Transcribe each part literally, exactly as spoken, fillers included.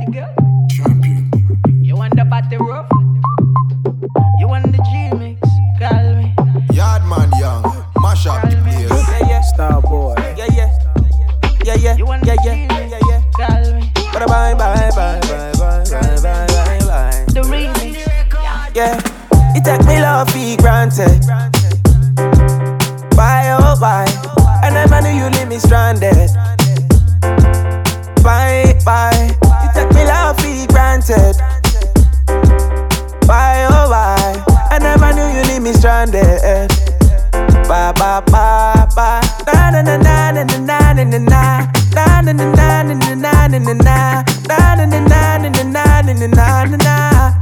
body, girl. Champion. You want the body rough? You want the G-mix? Call me. Yardman Young, mash up the place. Yeah, yeah, star boy. Yeah, yeah. Yeah, yeah. You want yeah, the yeah. G-mix? Yeah, yeah. Call me. Bye, bye, bye, bye, bye, bye, bye, bye, bye. The remix. Yeah, you take me love for granted. Why, oh, why? I never knew you leave me stranded. Bye, bye. You take me love for granted. Why, oh, why? I never knew you leave me stranded. Bye, bye, bye, bye. Na na na na na na na na na. Na na na na na na na na na na. Na na na na na na na na na na na.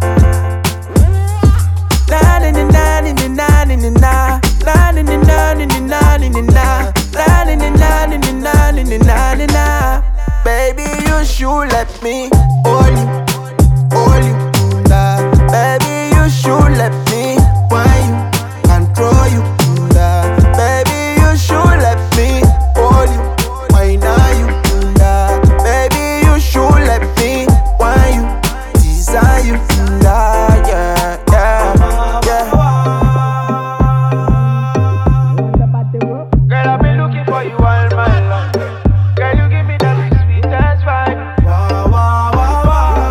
Na na na na na na na na na na. Na na na na na na na na na na. Na na na na na na na na na na. Baby, you should let me hold you, hold you, nah. Baby, you should let me wine you, control you, nah. Baby, you should let me hold you, wine you, nah. Baby, you should let me wine you, desire you, nah. Yeah, yeah, yeah. Girl, I've been looking for you all my life. Girl, you give me that sweet ass vibe. Wow, wow, wow,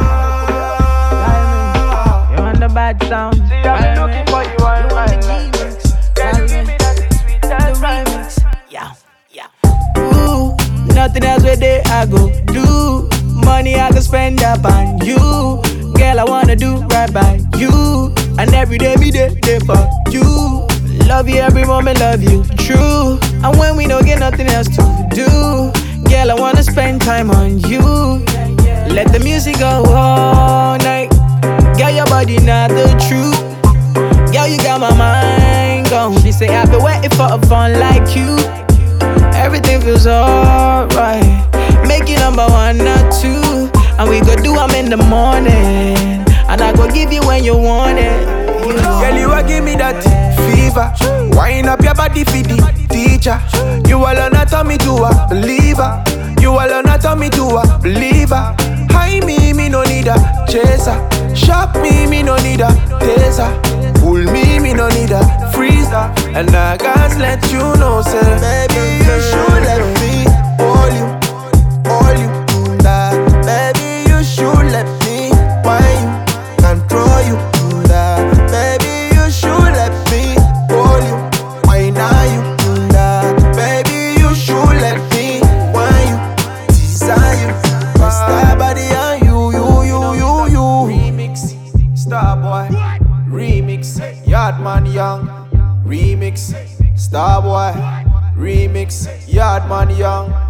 wow. You want the bad sound? See, I've been looking for you all my life. Girl, you give me that sweet ass vibe. Yeah, yeah. Ooh, nothing else with it I go do. Money I can spend up on you. Girl, I wanna do right by you. And every day me there, there for you. Love you every moment, love you true. And when we don't get nothing else to do, girl, I wanna spend time on you. Let the music go all night. Girl, your body not the truth. Girl, you got my mind gone. She say I've been waiting for a fun like you. Everything feels alright. Make you number one or two. And we go do them in the morning. And I go give you when you want it. You know. Girl, you a give me that fever. Wind up your body for the teacher. You all on a turn me to a believer. You all on a turn me to a believer. High me, me no need a chaser. Shock me, me no need a taser. Pull me, me no need a freezer. And I gotta let you know, say, baby, you should let me hold you, hold you, nah. Baby, you should let me wine you, control you, nah. Baby, you should let me hold you, wine you, nah. Baby, you should let me wine you, desire you, star body on you, you, you, you, you. Remix, Starboy. Remix, Yardman Young. Remix, Starboy. Remix, Yardman Young.